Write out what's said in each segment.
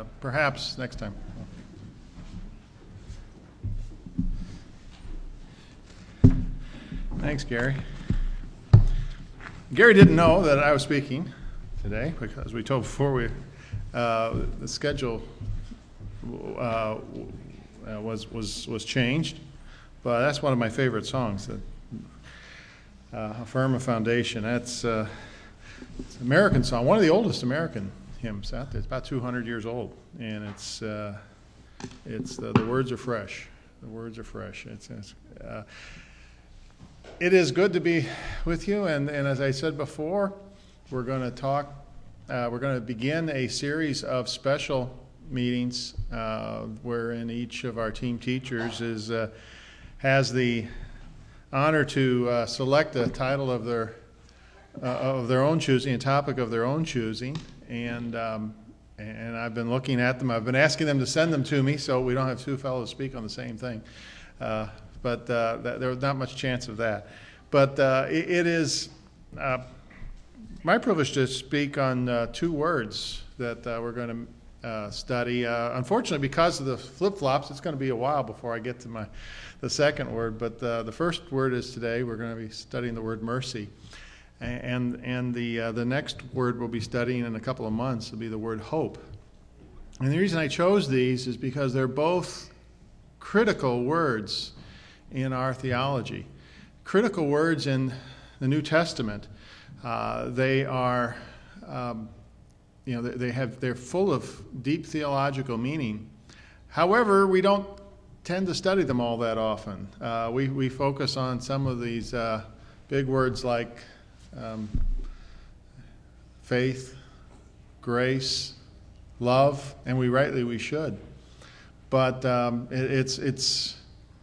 perhaps next time. Thanks, Gary. Gary didn't know that I was speaking today because we told before the schedule was changed. But that's one of my favorite songs. Affirm a Foundation. It's an American song, one of the oldest American hymns out there. It's about 200 years old, and the words are fresh. The words are fresh. It is good to be with you, and as I said before, we're going to talk. We're going to begin a series of special meetings wherein each of our team teachers has the honor to select a title of their own choosing, a topic of their own choosing, and I've been looking at them. I've been asking them to send them to me so we don't have two fellows speak on the same thing. But there was not much chance of that. But it is my privilege to speak on two words that we're going to study. Unfortunately, because of the flip-flops, it's going to be a while before I get to the second word. But the first word is today. We're going to be studying the word mercy. And the next word we'll be studying in a couple of months will be the word hope. And the reason I chose these is because they're both critical words in our theology. Critical words in the New Testament. They are, they're full of deep theological meaning. However, we don't tend to study them all that often. We focus on some of these big words like faith, grace, love, and we should. But it's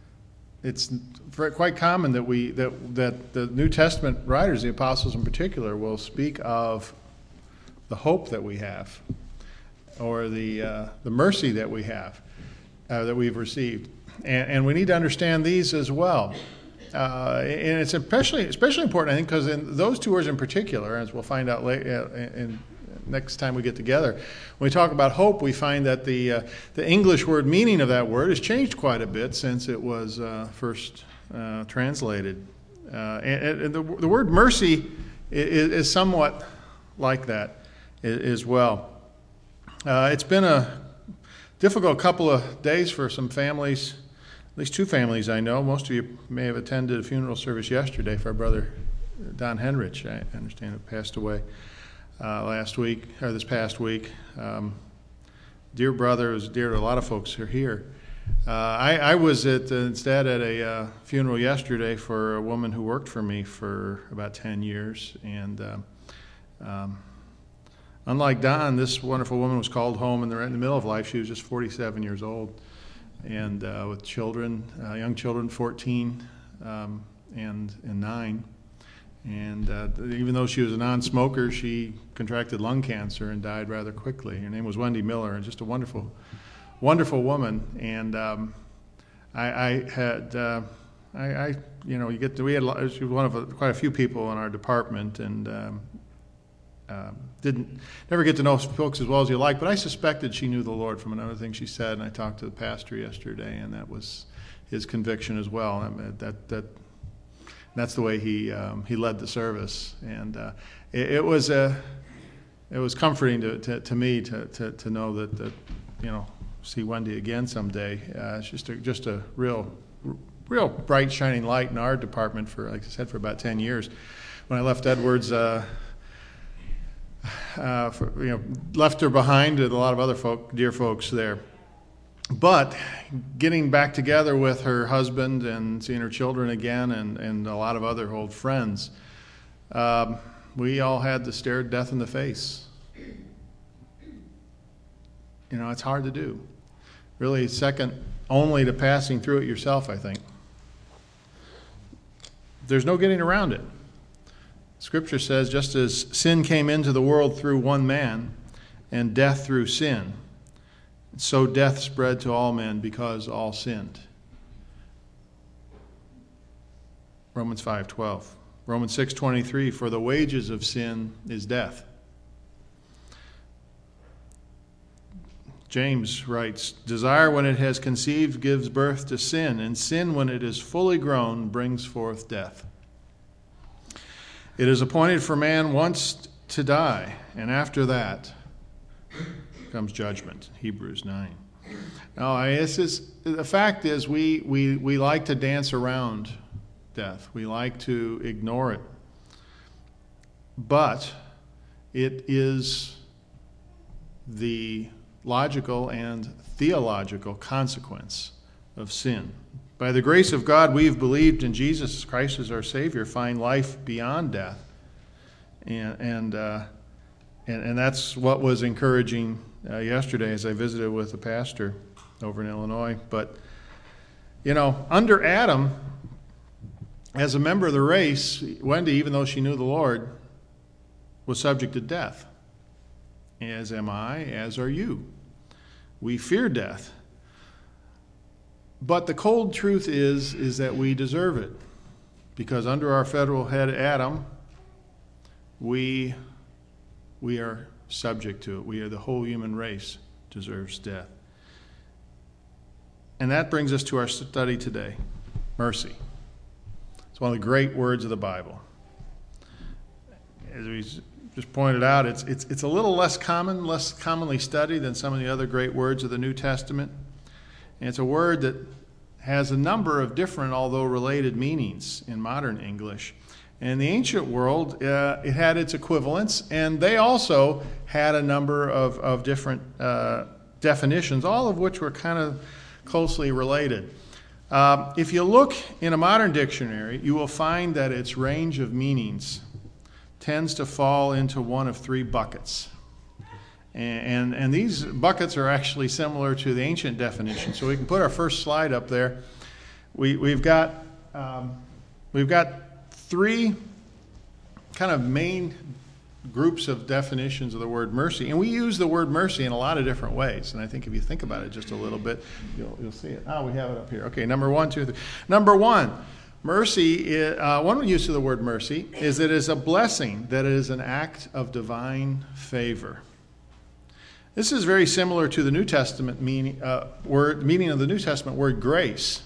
quite common that the New Testament writers, the apostles in particular, will speak of the hope that we have, or the mercy that we have, that we've received, and we need to understand these as well. And it's especially important, I think, because in those two words in particular, as we'll find out later, next time we get together, when we talk about hope, we find that the English word meaning of that word has changed quite a bit since it was first translated. And the word mercy is somewhat like that as well. It's been a difficult couple of days for some families. At least two families I know. Most of you may have attended a funeral service yesterday for our brother Don Henrich. I understand it passed away this past week. Dear brother, was dear to a lot of folks who are here. I was instead at a funeral yesterday for a woman who worked for me for about 10 years. And unlike Don, this wonderful woman was called home in the middle of life. She was just 47 years old. And with children, young children, 14 and 9. And even though she was a non-smoker, she contracted lung cancer and died rather quickly. Her name was Wendy Miller, and just a wonderful, wonderful woman. And we had she was one of quite a few people in our department, and never get to know folks as well as you like, but I suspected she knew the Lord from another thing she said, and I talked to the pastor yesterday, and that was his conviction as well. That's the way he led the service, and it was comforting to me to know that see Wendy again someday. It's just a real bright shining light in our department for, like I said, for about 10 years. When I left Edwards. Left her behind with a lot of other dear folks there. But getting back together with her husband and seeing her children again and a lot of other old friends, we all had to stare death in the face. It's hard to do. Really second only to passing through it yourself, I think. There's no getting around it. Scripture says, just as sin came into the world through one man, and death through sin, so death spread to all men because all sinned. Romans 5:12. Romans 6:23, for the wages of sin is death. James writes, "Desire when it has conceived gives birth to sin, and sin when it is fully grown brings forth death. It is appointed for man once to die, and after that comes judgment." Hebrews 9. Now, the fact is we like to dance around death. We like to ignore it. But it is the logical and theological consequence of sin. By the grace of God, we've believed in Jesus Christ as our Savior, find life beyond death. And that's what was encouraging yesterday as I visited with a pastor over in Illinois. But, under Adam, as a member of the race, Wendy, even though she knew the Lord, was subject to death. As am I, as are you. We fear death. But the cold truth is that we deserve it. Because under our federal head, Adam, we are subject to it. The whole human race deserves death. And that brings us to our study today, mercy. It's one of the great words of the Bible. As we just pointed out, it's a little less commonly studied than some of the other great words of the New Testament. And it's a word that has a number of different, although related, meanings in modern English. And in the ancient world, it had its equivalents, and they also had a number of different definitions, all of which were kind of closely related. If you look in a modern dictionary, you will find that its range of meanings tends to fall into one of three buckets. And these buckets are actually similar to the ancient definition. So we can put our first slide up there. We've got three kind of main groups of definitions of the word mercy. And we use the word mercy in a lot of different ways. And I think if you think about it just a little bit, you'll see it. We have it up here. Okay, number 1, 2, 3. Number 1. Mercy, one use of the word mercy is that it is a blessing, that it is an act of divine favor. This is very similar to the New Testament meaning of the New Testament word grace.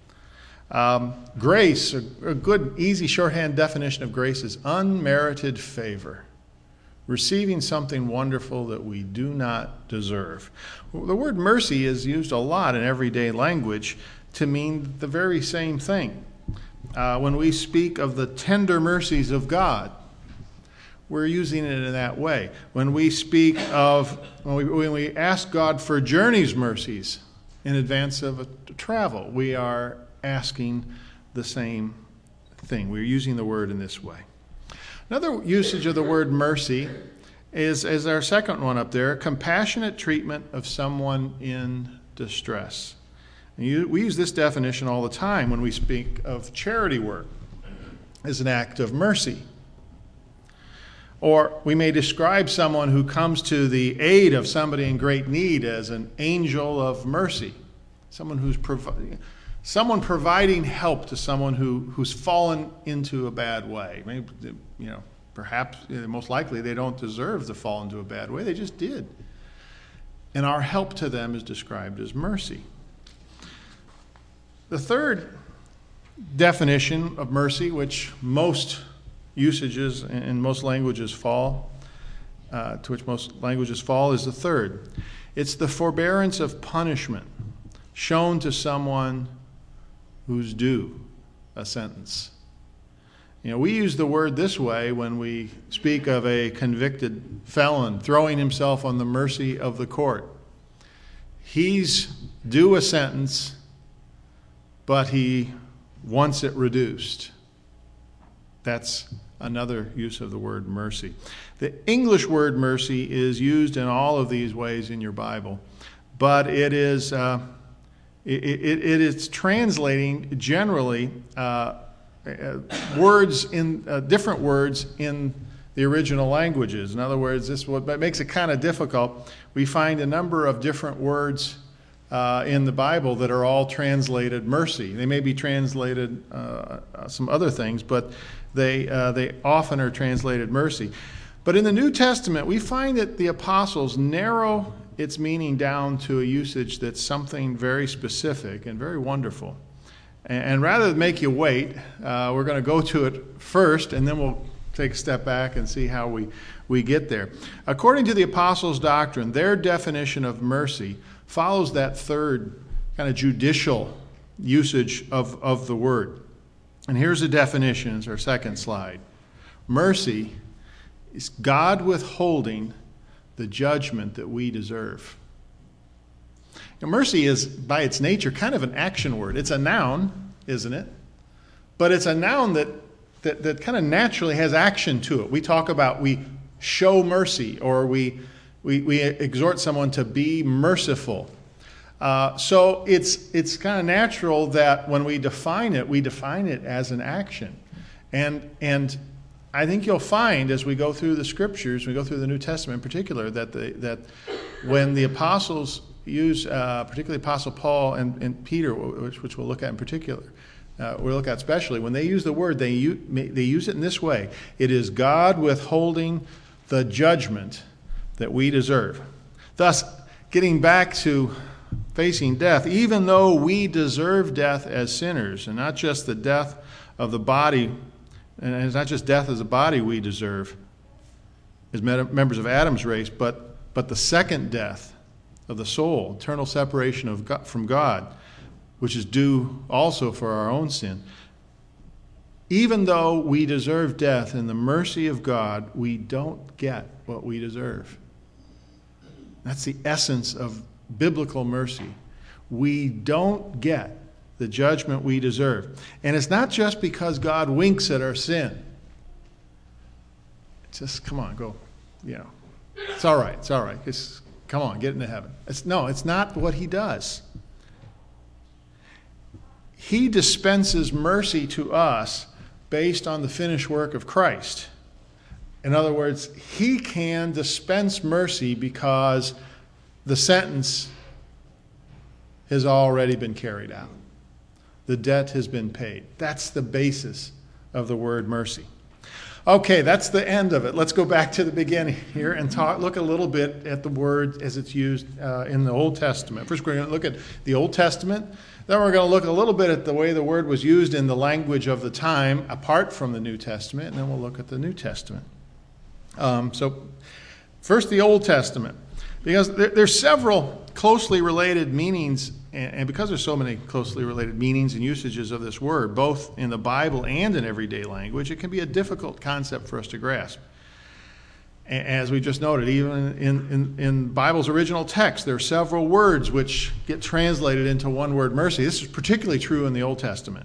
Grace, a good, easy shorthand definition of grace is unmerited favor, receiving something wonderful that we do not deserve. The word mercy is used a lot in everyday language to mean the very same thing. When we speak of the tender mercies of God, we're using it in that way. When we speak of, when we ask God for journey's mercies in advance of a travel, we are asking the same thing. We're using the word in this way. Another usage of the word mercy is our second one up there, compassionate treatment of someone in distress. We use this definition all the time when we speak of charity work as an act of mercy. Or we may describe someone who comes to the aid of somebody in great need as an angel of mercy. Someone providing help to someone who's fallen into a bad way. Maybe, perhaps, most likely they don't deserve to fall into a bad way. They just did. And our help to them is described as mercy. The third definition of mercy, which most usages in most languages fall, is the third. It's the forbearance of punishment shown to someone who's due a sentence. We use the word this way when we speak of a convicted felon throwing himself on the mercy of the court. He's due a sentence, but he wants it reduced. That's another use of the word mercy. The English word mercy is used in all of these ways in your Bible, but it is translating generally words in different words in the original languages. In other words, this is what makes it kind of difficult. We find a number of different words in the Bible that are all translated mercy. They may be translated some other things, but they often are translated mercy. But in the New Testament, we find that the apostles narrow its meaning down to a usage that's something very specific and very wonderful. And rather than make you wait, we're going to go to it first, and then we'll take a step back and see how we get there. According to the Apostles' doctrine, their definition of mercy follows that third kind of judicial usage of the word. And here's the definition, it's our second slide. Mercy is God withholding the judgment that we deserve. Now, mercy is, by its nature, kind of an action word. It's a noun, isn't it? But it's a noun that kind of naturally has action to it. We talk about, we show mercy, or we exhort someone to be merciful. So it's kind of natural that when we define it as an action. And I think you'll find as we go through the scriptures, we go through the New Testament in particular, that when the apostles use, particularly Apostle Paul and Peter, which we'll look at in particular, we'll look at especially, when they use the word, they use it in this way. It is God withholding the judgment that we deserve. Thus, getting back to facing death, even though we deserve death as sinners, and not just the death of the body, and it's not just death as a body we deserve as members of Adam's race, but the second death of the soul, eternal separation of God, from God, which is due also for our own sin. Even though we deserve death in the mercy of God, we don't get what we deserve. That's the essence of biblical mercy. We don't get the judgment we deserve. And it's not just because God winks at our sin. It's just, come on, go. It's all right. Just, come on, get into heaven. It's not what he does. He dispenses mercy to us based on the finished work of Christ. In other words, he can dispense mercy because the sentence has already been carried out. The debt has been paid. That's the basis of the word mercy. Okay, that's the end of it. Let's go back to the beginning here and look a little bit at the word as it's used in the Old Testament. First, we're going to look at the Old Testament. Then we're going to look a little bit at the way the word was used in the language of the time apart from the New Testament, and then we'll look at the New Testament. So first, the Old Testament. Because there's several closely related meanings, and because there's so many closely related meanings and usages of this word, both in the Bible and in everyday language, it can be a difficult concept for us to grasp. As we just noted, even in Bible's original text, there are several words which get translated into one word, mercy. This is particularly true in the Old Testament.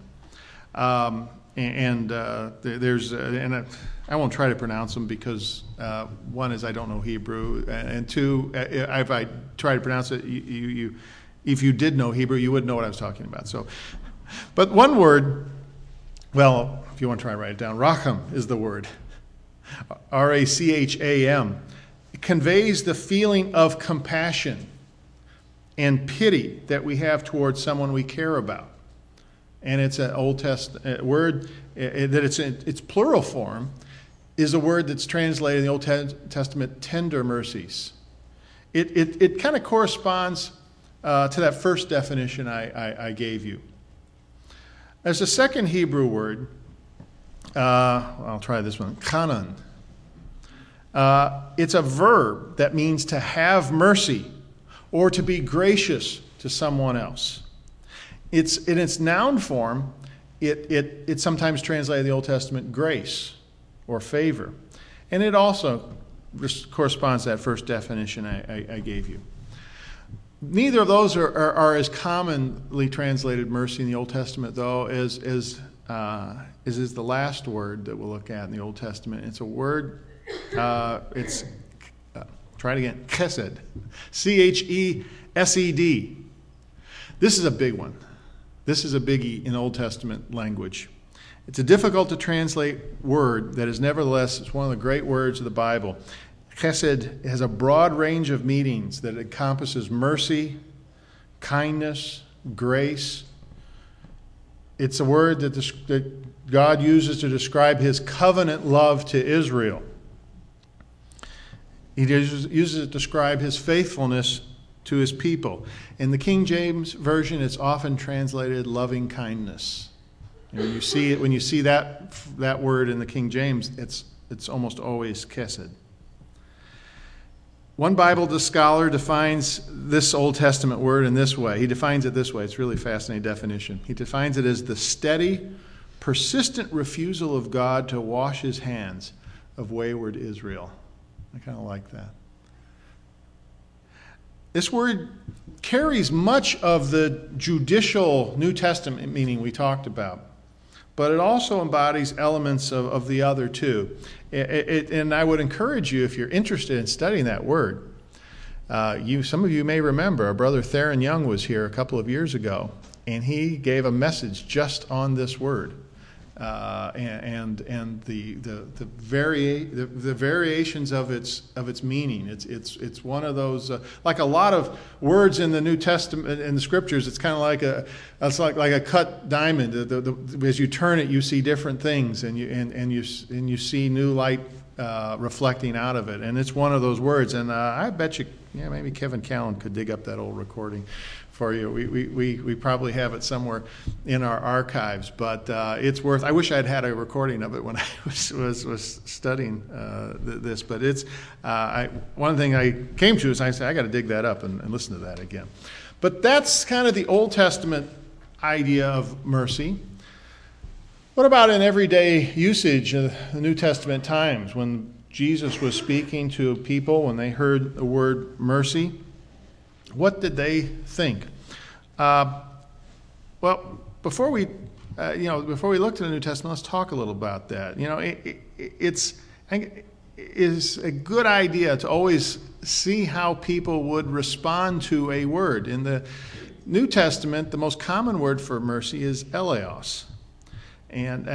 I won't try to pronounce them because one is I don't know Hebrew, and two, if I try to pronounce it, if you did know Hebrew, you would know what I was talking about. So, but one word, well, if you want to try to write it down, racham is the word. R-A-C-H-A-M. It conveys the feeling of compassion and pity that we have towards someone we care about. And it's an Old Testament word that its plural form is a word that's translated in the Old Testament, tender mercies. It kind of corresponds to that first definition I gave you. There's a second Hebrew word. I'll try this one. Chanan. It's a verb that means to have mercy or to be gracious to someone else. It's in its noun form. It sometimes translated in the Old Testament grace or favor, and it also corresponds to that first definition I gave you. Neither of those are as commonly translated mercy in the Old Testament, though, as is the last word that we'll look at in the Old Testament. It's a word, try it again, chesed, C-H-E-S-E-D. This is a big one. This is a biggie in Old Testament language. It's a difficult to translate word that is nevertheless, it's one of the great words of the Bible. Chesed has a broad range of meanings that encompasses mercy, kindness, grace. It's a word that God uses to describe his covenant love to Israel. He uses it to describe his faithfulness to his people. In the King James Version, it's often translated loving kindness. And when you see that word in the King James, it's almost always chesed. One Bible scholar defines this Old Testament word in this way. He defines it this way. It's a really fascinating definition. He defines it as the steady, persistent refusal of God to wash his hands of wayward Israel. I kind of like that. This word carries much of the judicial New Testament meaning we talked about, but it also embodies elements of the other too. And I would encourage you, if you're interested in studying that word, some of you may remember our brother Theron Young was here a couple of years ago, and he gave a message just on this word. And the variations of its meaning. It's one of those like a lot of words in the New Testament in the Scriptures. It's kind of like a cut diamond. As you turn it, you see different things, and you see new light reflecting out of it. And it's one of those words. And I bet you, maybe Kevin Callan could dig up that old recording for you. We probably have it somewhere in our archives, but it's worth. I wish I'd had a recording of it when I was studying this. But it's one thing I came to is I said I got to dig that up and listen to that again. But that's kind of the Old Testament idea of mercy. What about in everyday usage of the New Testament times when Jesus was speaking to people when they heard the word mercy? What did they think? Well, before we look to the New Testament, let's talk a little about that. It's a good idea to always see how people would respond to a word. In the New Testament, the most common word for mercy is eleos, but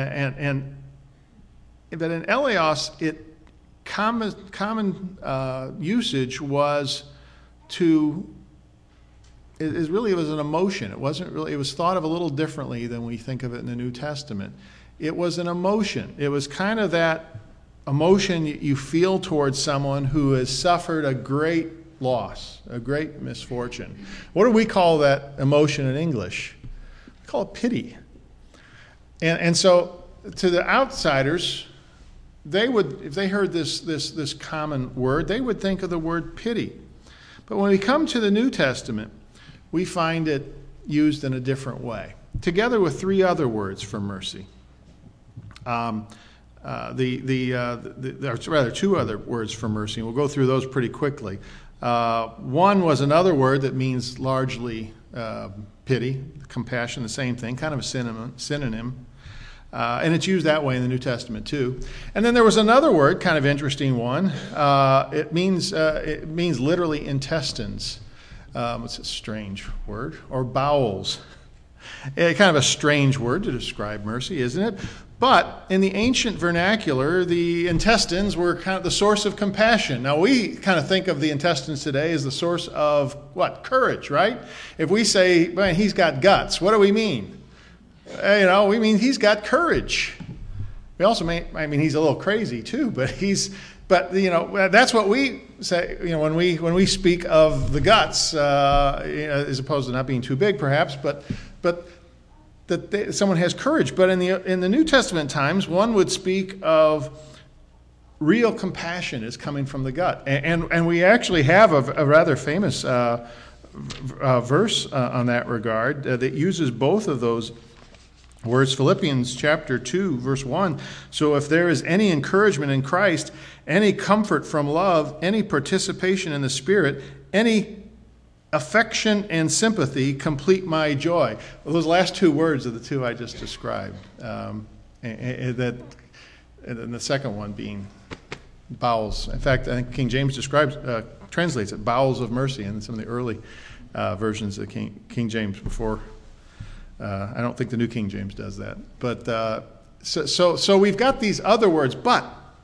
in eleos, common usage was to. It was an emotion. It wasn't really. It was thought of a little differently than we think of it in the New Testament. It was an emotion. It was kind of that emotion you feel towards someone who has suffered a great loss, a great misfortune. What do we call that emotion in English? We call it pity. And so to the outsiders, they would, if they heard this common word, they would think of the word pity. But when we come to the New Testament, we find it used in a different way, together with three other words for mercy. Rather, two other words for mercy, and we'll go through those pretty quickly. One was another word that means largely pity, compassion, the same thing, kind of a synonym. And it's used that way in the New Testament too. And then there was another word, kind of interesting one. It means literally intestines. It's a strange word, or bowels. Kind of a strange word to describe mercy, isn't it? But in the ancient vernacular, the intestines were kind of the source of compassion. Now, we kind of think of the intestines today as the source of what? Courage, right? If we say, man, he's got guts, what do we mean? We mean he's got courage. We also mean he's a little crazy too, but that's what we say, when we speak of the guts, as opposed to not being too big, perhaps, but that someone has courage. But in the New Testament times, one would speak of real compassion is coming from the gut, and we actually have a rather famous verse on that regard that uses both of those words. Philippians chapter 2, verse 1. So if there is any encouragement in Christ, any comfort from love, any participation in the Spirit, any affection and sympathy, complete my joy. Well, those last two words are the two I just described. And the second one being bowels. In fact, I think King James translates it bowels of mercy in some of the early versions of King James before. I don't think the New King James does that. But so we've got these other words, but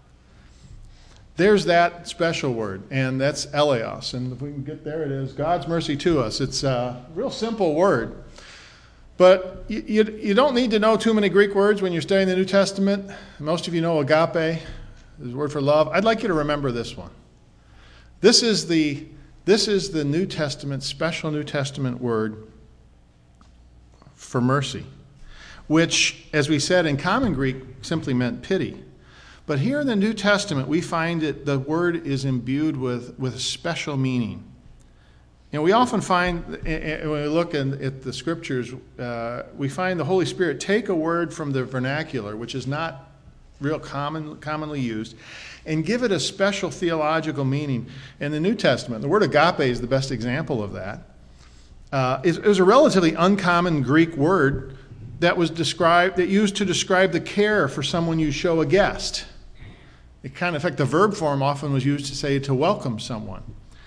there's that special word, and that's eleos. And if we can get there, it is God's mercy to us. It's a real simple word. But you don't need to know too many Greek words when you're studying the New Testament. Most of you know agape, is a word for love. I'd like you to remember this one. This is the New Testament, special New Testament word for mercy, which, as we said, in common Greek simply meant pity. But here in the New Testament, we find that the word is imbued with a special meaning. You know, we often find, when we look at the Scriptures, we find the Holy Spirit take a word from the vernacular, which is not real commonly used, and give it a special theological meaning. In the New Testament, the word agape is the best example of that. It was a relatively uncommon Greek word that used to describe the care for someone you show a guest. In fact, the verb form often was used to say to welcome someone.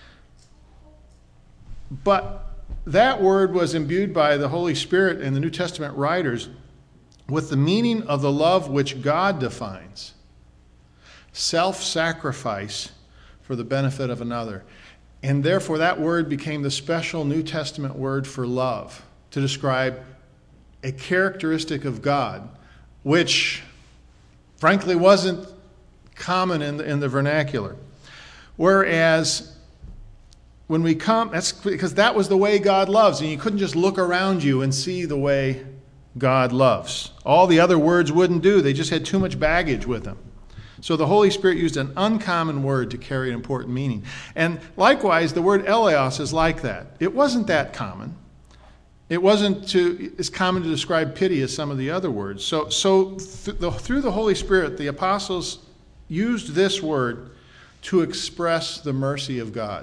But that word was imbued by the Holy Spirit and the New Testament writers with the meaning of the love which God defines. Self-sacrifice for the benefit of another. And therefore that word became the special New Testament word for love, to describe a characteristic of God, which frankly wasn't common in the vernacular. Whereas when we come, that's because that was the way God loves, and you couldn't just look around you and see the way God loves. All the other words wouldn't do. They just had too much baggage with them. So the Holy Spirit used an uncommon word to carry an important meaning. And likewise, the word eleos is like that. It wasn't that common. It wasn't as common to describe pity as some of the other words. So through the Holy Spirit, the apostles used this word to express the mercy of God.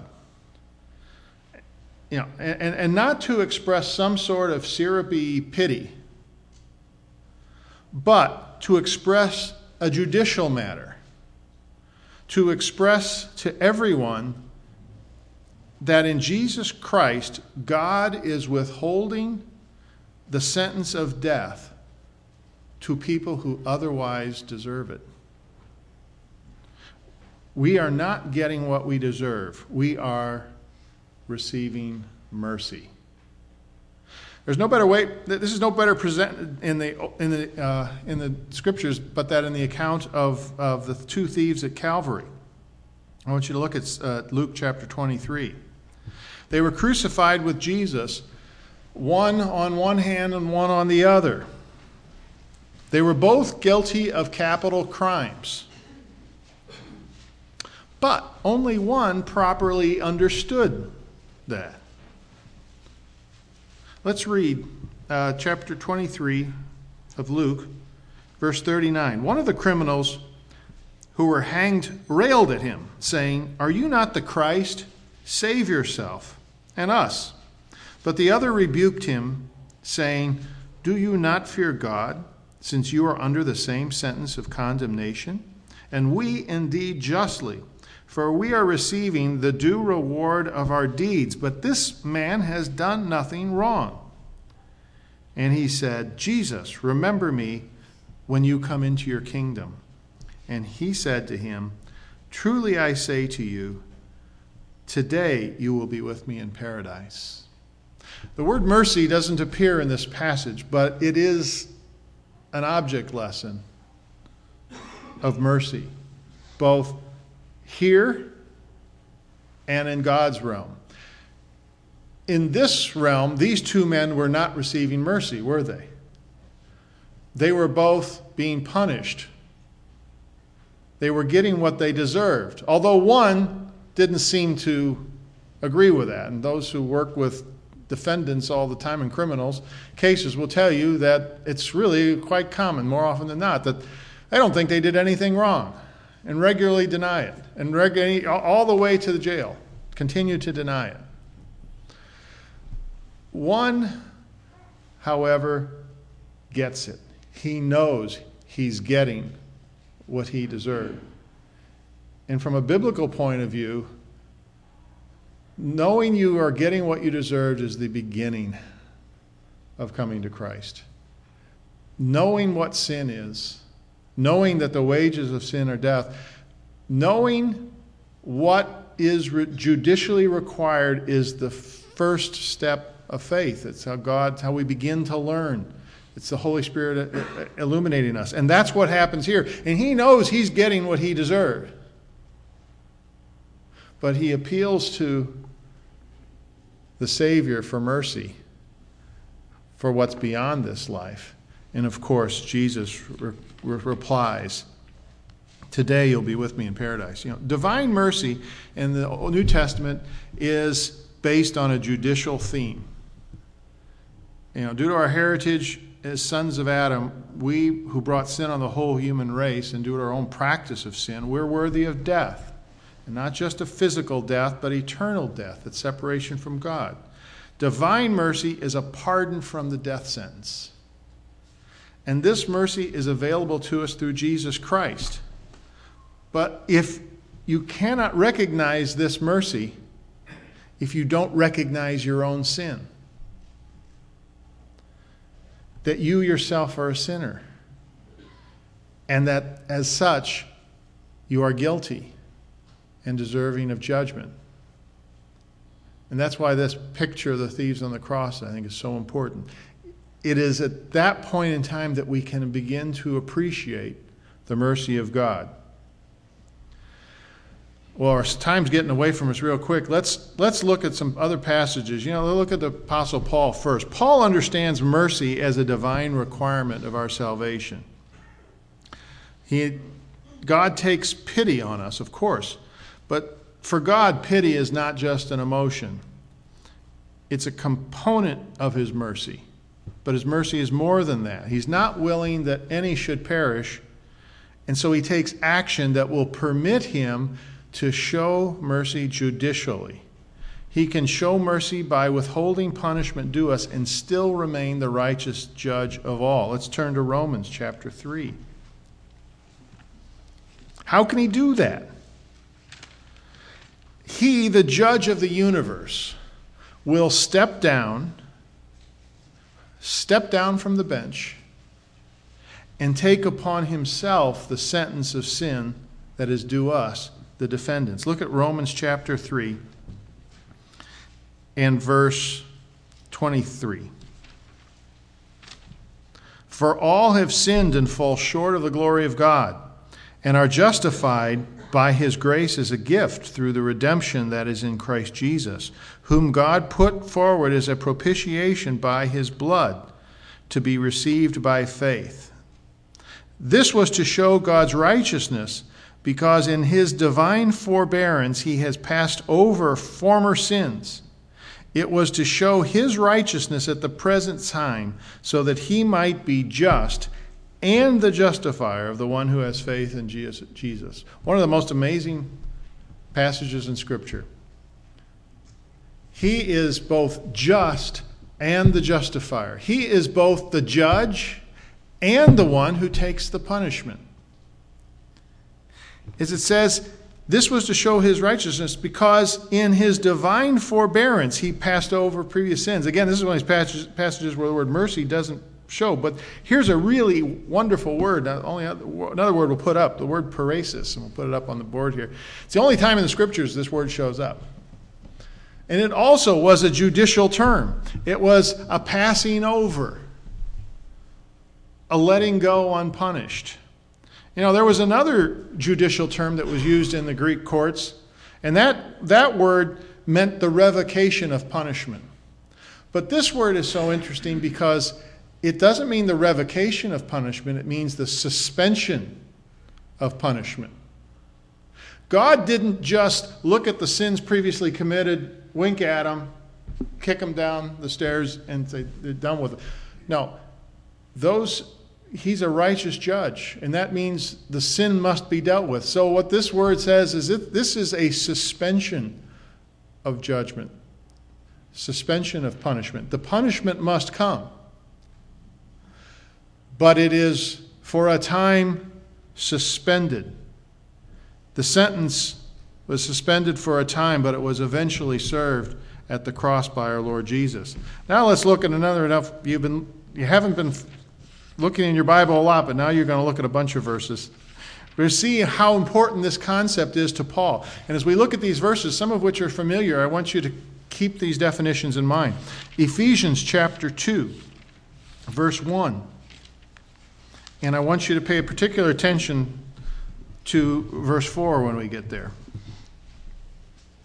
You know, and not to express some sort of syrupy pity, but to express a judicial matter, to express to everyone that in Jesus Christ, God is withholding the sentence of death to people who otherwise deserve it. We are not getting what we deserve. We are receiving mercy. There's no better way. This is no better presented in the Scriptures, but that in the account of the two thieves at Calvary. I want you to look at Luke chapter 23. They were crucified with Jesus, one on one hand and one on the other. They were both guilty of capital crimes, but only one properly understood that. Let's read chapter 23 of Luke, verse 39. One of the criminals who were hanged railed at him, saying, "Are you not the Christ? Save yourself and us." But the other rebuked him, saying, "Do you not fear God, since you are under the same sentence of condemnation? And we indeed justly, for we are receiving the due reward of our deeds, but this man has done nothing wrong." And he said, "Jesus, remember me when you come into your kingdom." And he said to him, "Truly I say to you, today you will be with me in paradise." The word mercy doesn't appear in this passage, but it is an object lesson of mercy, both here and in God's realm. In this realm, these two men were not receiving mercy, were they? They were both being punished. They were getting what they deserved, although one didn't seem to agree with that. And those who work with defendants all the time in criminals cases will tell you that it's really quite common, more often than not, that they don't think they did anything wrong and regularly deny it, and regularly, all the way to the jail, continue to deny it. One, however, gets it. He knows he's getting what he deserved. And from a biblical point of view, knowing you are getting what you deserved is the beginning of coming to Christ. Knowing what sin is, knowing that the wages of sin are death, knowing what is judicially required is the first step of faith. It's how we begin to learn. It's the Holy Spirit illuminating us. And that's what happens here. And he knows he's getting what he deserved. but he appeals to the Savior for mercy for what's beyond this life. And of course, Jesus replies, "Today you'll be with me in paradise." Divine mercy in the New Testament is based on a judicial theme. Due to our heritage as sons of Adam, we who brought sin on the whole human race, and due to our own practice of sin, we're worthy of death. And not just a physical death, but eternal death, that's separation from God. Divine mercy is a pardon from the death sentence. And this mercy is available to us through Jesus Christ. But if you cannot recognize this mercy, if you don't recognize your own sin, that you yourself are a sinner, and that as such you are guilty and deserving of judgment. And that's why this picture of the thieves on the cross, I think, is so important. It is at that point in time that we can begin to appreciate the mercy of God. Well, our time's getting away from us real quick. Let's look at some other passages. Look at the Apostle Paul first. Paul understands mercy as a divine requirement of our salvation. God takes pity on us, of course. But for God, pity is not just an emotion. It's a component of his mercy. But his mercy is more than that. He's not willing that any should perish. And so he takes action that will permit him to show mercy judicially. He can show mercy by withholding punishment due us and still remain the righteous judge of all. Let's turn to Romans chapter 3. How can he do that? He, the judge of the universe, will step down from the bench and take upon himself the sentence of sin that is due us, the defendants. Look at Romans chapter 3 and verse 23. For all have sinned and fall short of the glory of God, and are justified by his grace as a gift through the redemption that is in Christ Jesus, whom God put forward as a propitiation by his blood, to be received by faith. This was to show God's righteousness, because in his divine forbearance he has passed over former sins. It was to show his righteousness at the present time, so that he might be just and the justifier of the one who has faith in Jesus. One of the most amazing passages in Scripture. He is both just and the justifier. He is both the judge and the one who takes the punishment. As it says, this was to show his righteousness, because in his divine forbearance he passed over previous sins. Again, this is one of these passages where the word mercy doesn't show, but here's a really wonderful word. Another word we'll put up, the word parasis, and we'll put it up on the board here. It's the only time in the Scriptures this word shows up. And it also was a judicial term. It was a passing over, a letting go unpunished. There was another judicial term that was used in the Greek courts, and that word meant the revocation of punishment. But this word is so interesting because it doesn't mean the revocation of punishment, it means the suspension of punishment. God didn't just look at the sins previously committed, wink at them, kick them down the stairs, and say, they're done with it. No, he's a righteous judge, and that means the sin must be dealt with. So what this word says is this is a suspension of judgment, suspension of punishment. The punishment must come, but it is for a time suspended. The sentence was suspended for a time, but it was eventually served at the cross by our Lord Jesus. Now let's look at another. You haven't been looking in your Bible a lot, but now you're going to look at a bunch of verses. We're seeing how important this concept is to Paul. And as we look at these verses, some of which are familiar, I want you to keep these definitions in mind. Ephesians chapter 2, verse 1. And I want you to pay particular attention to verse 4 when we get there.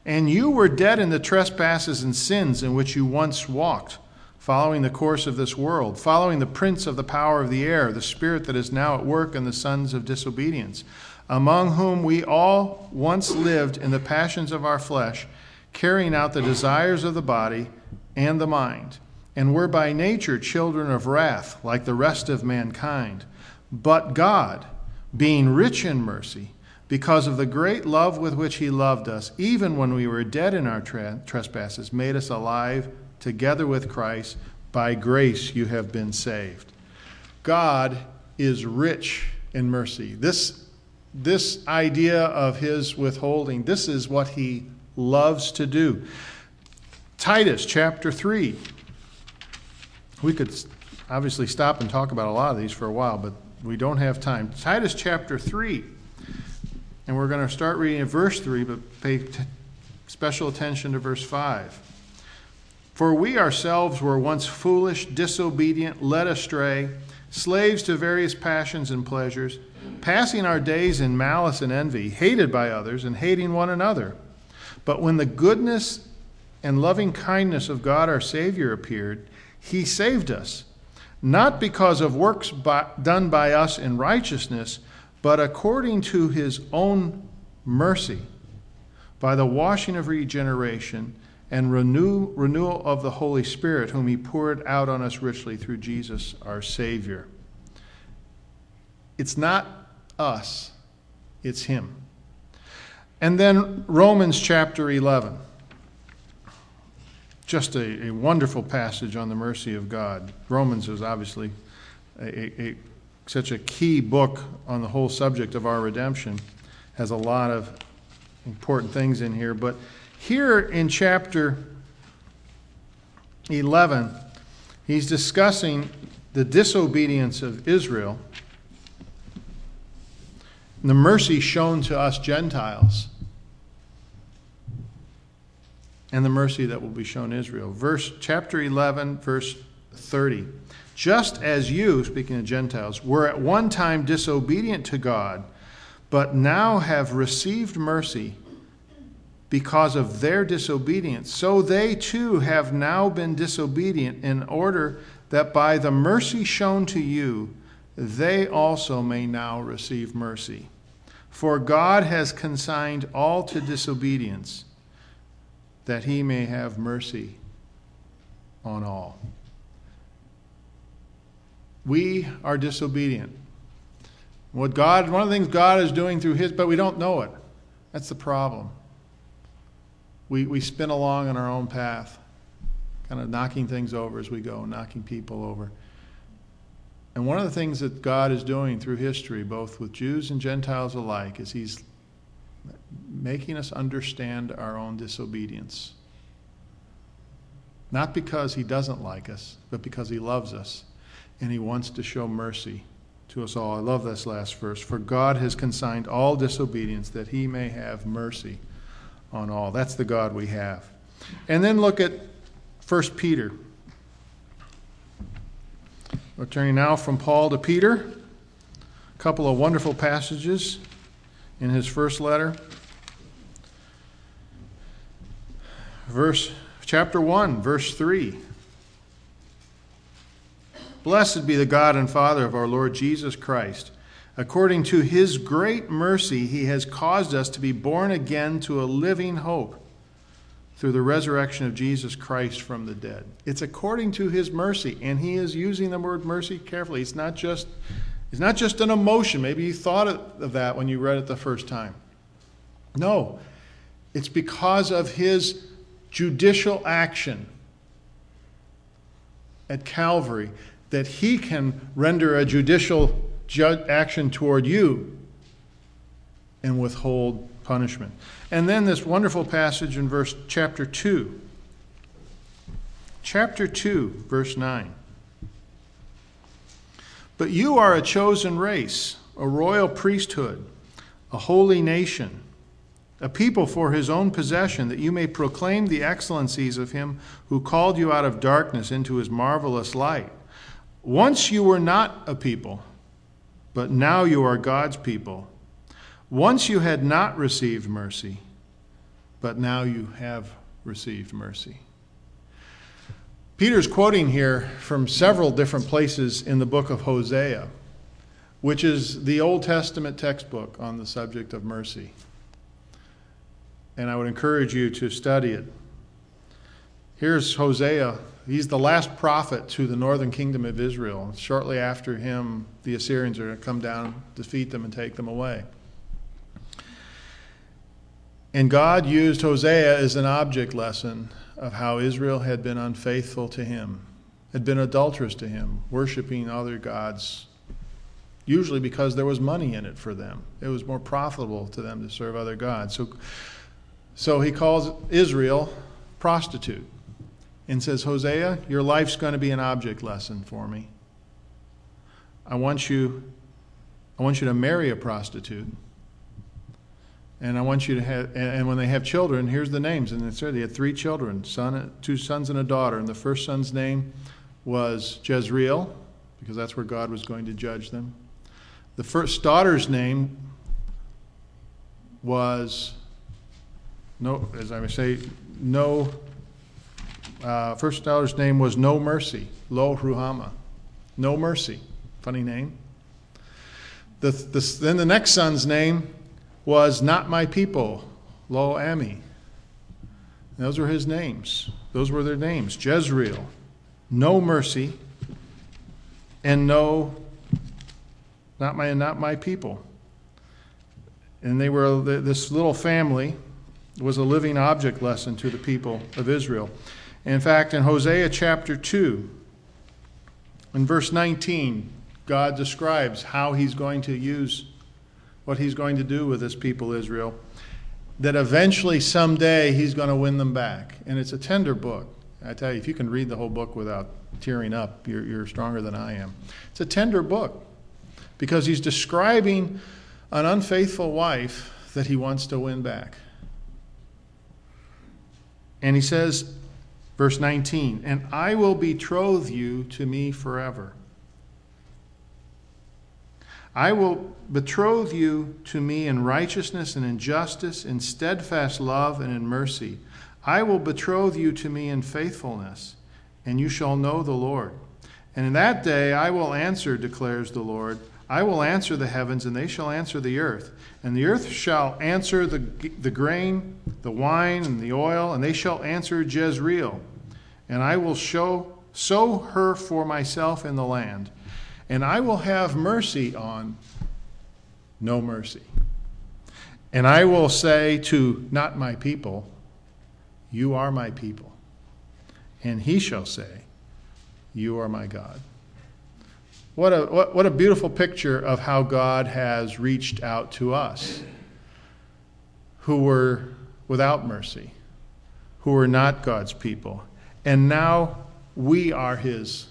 And you were dead in the trespasses and sins in which you once walked, following the course of this world, following the prince of the power of the air, the spirit that is now at work in the sons of disobedience, among whom we all once lived in the passions of our flesh, carrying out the desires of the body and the mind, and were by nature children of wrath, like the rest of mankind. But God, being rich in mercy, because of the great love with which he loved us, even when we were dead in our trespasses, made us alive together with Christ. By grace you have been saved. God is rich in mercy. This idea of his withholding, this is what he loves to do. Titus chapter 3. We could obviously stop and talk about a lot of these for a while, but we don't have time. Titus chapter 3. And we're going to start reading at verse 3, but pay special attention to verse 5. For we ourselves were once foolish, disobedient, led astray, slaves to various passions and pleasures, passing our days in malice and envy, hated by others and hating one another. But when the goodness and loving kindness of God our Savior appeared, he saved us, not because of works done by us in righteousness, but according to his own mercy, by the washing of regeneration and renewal of the Holy Spirit, whom he poured out on us richly through Jesus our Savior. It's not us, it's him. And then Romans chapter 11. Just a wonderful passage on the mercy of God. Romans is obviously such a key book on the whole subject of our redemption. Has a lot of important things in here. But here in chapter 11, he's discussing the disobedience of Israel, and the mercy shown to us Gentiles, and the mercy that will be shown Israel. Chapter 11, verse 30. Just as you, speaking of Gentiles, were at one time disobedient to God, but now have received mercy because of their disobedience, so they too have now been disobedient, in order that by the mercy shown to you, they also may now receive mercy. For God has consigned all to disobedience, that he may have mercy on all. We are disobedient. One of the things God is doing through his, but we don't know it. That's the problem. We spin along on our own path, kind of knocking things over as we go, knocking people over. And one of the things that God is doing through history, both with Jews and Gentiles alike, is he's making us understand our own disobedience. Not because he doesn't like us, but because he loves us, and he wants to show mercy to us all. I love this last verse. For God has consigned all disobedience, that he may have mercy on all. That's the God we have. And then look at 1 Peter. We're turning now from Paul to Peter. A couple of wonderful passages in his first letter. Chapter 1, verse 3. Blessed be the God and Father of our Lord Jesus Christ. According to his great mercy, he has caused us to be born again to a living hope through the resurrection of Jesus Christ from the dead. It's according to his mercy, and he is using the word mercy carefully. It's not just an emotion. Maybe you thought of that when you read it the first time. No, it's because of his judicial action at Calvary that he can render a judicial action toward you and withhold punishment. And then this wonderful passage in chapter 2. Chapter 2, verse 9. But you are a chosen race, a royal priesthood, a holy nation, a people for his own possession, that you may proclaim the excellencies of him who called you out of darkness into his marvelous light. Once you were not a people, but now you are God's people. Once you had not received mercy, but now you have received mercy. Peter's quoting here from several different places in the book of Hosea, which is the Old Testament textbook on the subject of mercy. And I would encourage you to study it. Here's Hosea. He's the last prophet to the northern kingdom of Israel. Shortly after him, the Assyrians are going to come down, defeat them, and take them away. And God used Hosea as an object lesson of how Israel had been unfaithful to him, had been adulterous to him, worshiping other gods, usually because there was money in it for them. It was more profitable to them to serve other gods. So he calls Israel prostitute and says, Hosea, your life's going to be an object lesson for me. I want you to marry a prostitute. And I want you to have, and when they have children, here's the names. And it's there, they had 3 children, two sons and a daughter. And the first son's name was Jezreel, because that's where God was going to judge them. The first daughter's name was, first daughter's name was No Mercy, Lo Ruhama. No Mercy. Funny name. Then the next son's name was Not My People, Lo Ami. Those were his names. Those were their names. Jezreel, No Mercy, and Not My People. And they were, this little family was a living object lesson to the people of Israel. In fact, in Hosea chapter 2, in verse 19, God describes how he's going to use, what he's going to do with this people Israel, that eventually someday he's going to win them back. And it's a tender book. I tell you, if you can read the whole book without tearing up, you're stronger than I am. It's a tender book because he's describing an unfaithful wife that he wants to win back. And he says, verse 19, and I will betroth you to me forever. I will betroth you to me in righteousness and in justice, in steadfast love and in mercy. I will betroth you to me in faithfulness, and you shall know the Lord. And in that day I will answer, declares the Lord. I will answer the heavens, and they shall answer the earth. And the earth shall answer the grain, the wine, and the oil, and they shall answer Jezreel. And I will sow her for myself in the land. And I will have mercy on No Mercy. And I will say to Not My People, you are my people. And he shall say, you are my God. What a beautiful picture of how God has reached out to us who were without mercy, who were not God's people. And now we are his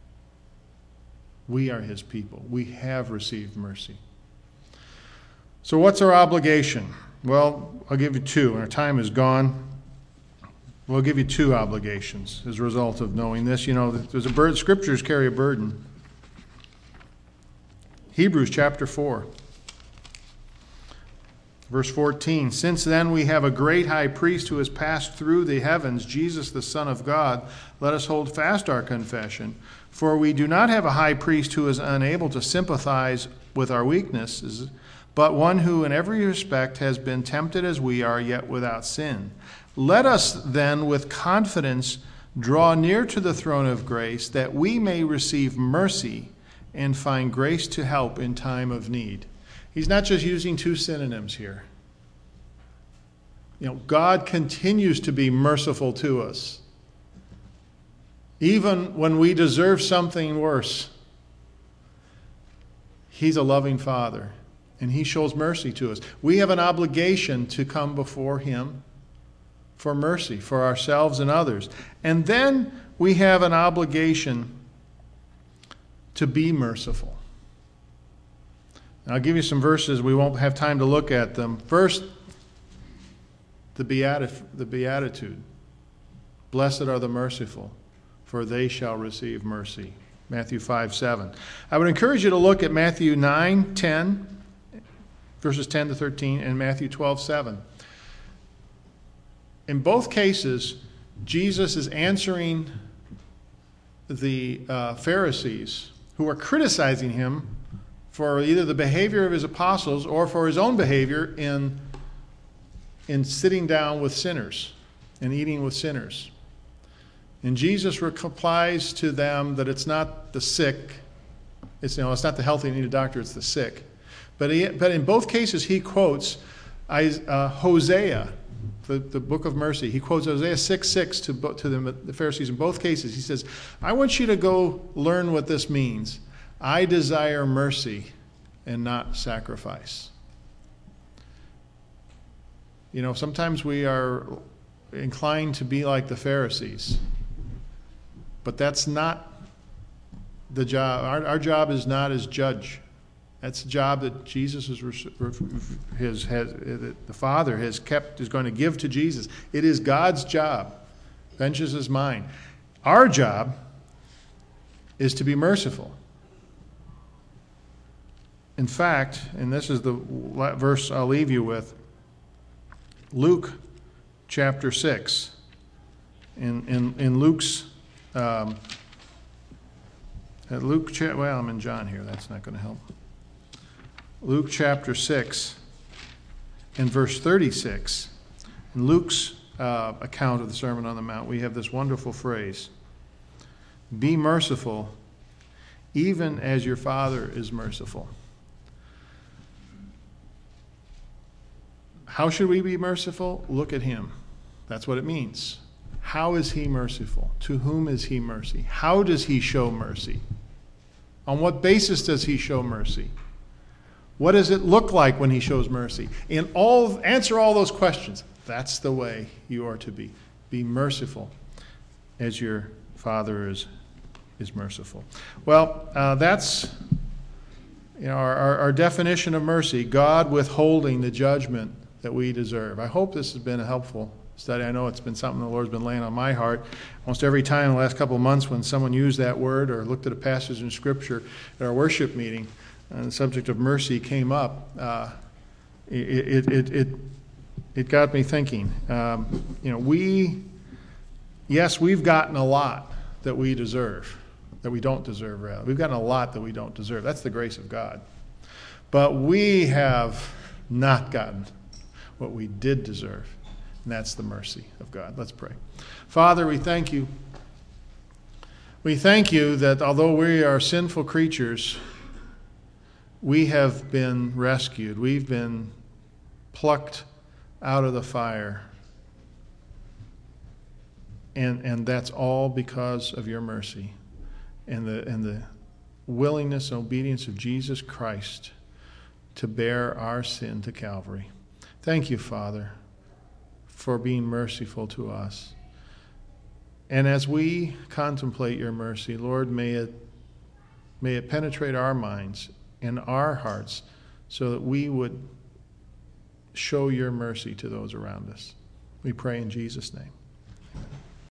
people. We have received mercy. So what's our obligation? Well, I'll give you 2. Our time is gone. We'll give you 2 obligations as a result of knowing this. You know, there's scriptures carry a burden. Hebrews chapter 4, verse 14. Since then we have a great high priest who has passed through the heavens, Jesus the Son of God. Let us hold fast our confession. For we do not have a high priest who is unable to sympathize with our weaknesses, but one who in every respect has been tempted as we are, yet without sin. Let us then with confidence draw near to the throne of grace, that we may receive mercy and find grace to help in time of need. He's not just using 2 synonyms here. You know, God continues to be merciful to us, even when we deserve something worse. He's a loving Father, and he shows mercy to us. We have an obligation to come before him for mercy for ourselves and others. And then we have an obligation to be merciful. I'll give you some verses. We won't have time to look at them. First, the Beatitude. Blessed are the merciful, for they shall receive mercy. Matthew 5:7. I would encourage you to look at Matthew 9:10, verses 10 to 13, and Matthew 12:7. in both cases, Jesus is answering the Pharisees who are criticizing him for either the behavior of his apostles or for his own behavior in sitting down with sinners and eating with sinners. And Jesus replies to them that it's not the sick, it's not the healthy who need a doctor, it's the sick. But in both cases, he quotes Hosea, the book of mercy. He quotes Hosea 6:6 to the Pharisees in both cases. He says, I want you to go learn what this means. I desire mercy and not sacrifice. Sometimes we are inclined to be like the Pharisees, but that's not the job. Our job is not as judge. That's the job that Jesus the Father is going to give to Jesus. It is God's job. Vengeance is mine. Our job is to be merciful. In fact, and this is the verse I'll leave you with, Luke chapter 6. In Luke's, I'm in John here. That's not going to help. Luke chapter 6 and verse 36. In Luke's account of the Sermon on the Mount, we have this wonderful phrase, be merciful even as your Father is merciful. How should we be merciful? Look at him. That's what it means. How is he merciful? To whom is he mercy? How does he show mercy? On what basis does he show mercy? What does it look like when he shows mercy? Answer all those questions. That's the way you are to be. Be merciful as your Father is merciful. Well, that's our definition of mercy, God withholding the judgment that we deserve. I hope this has been a helpful study. I know it's been something the Lord's been laying on my heart. Almost every time in the last couple of months when someone used that word or looked at a passage in Scripture at our worship meeting, and the subject of mercy came up, it got me thinking. We've gotten a lot that we deserve, that we don't deserve, rather. We've gotten a lot that we don't deserve. That's the grace of God. But we have not gotten what we did deserve, and that's the mercy of God. Let's pray. Father, we thank you. We thank you that although we are sinful creatures, we have been rescued. We've been plucked out of the fire. And that's all because of your mercy and the willingness and obedience of Jesus Christ to bear our sin to Calvary. Thank you, Father, for being merciful to us. And as we contemplate your mercy, Lord, may it penetrate our minds and our hearts so that we would show your mercy to those around us. We pray in Jesus' name. Amen.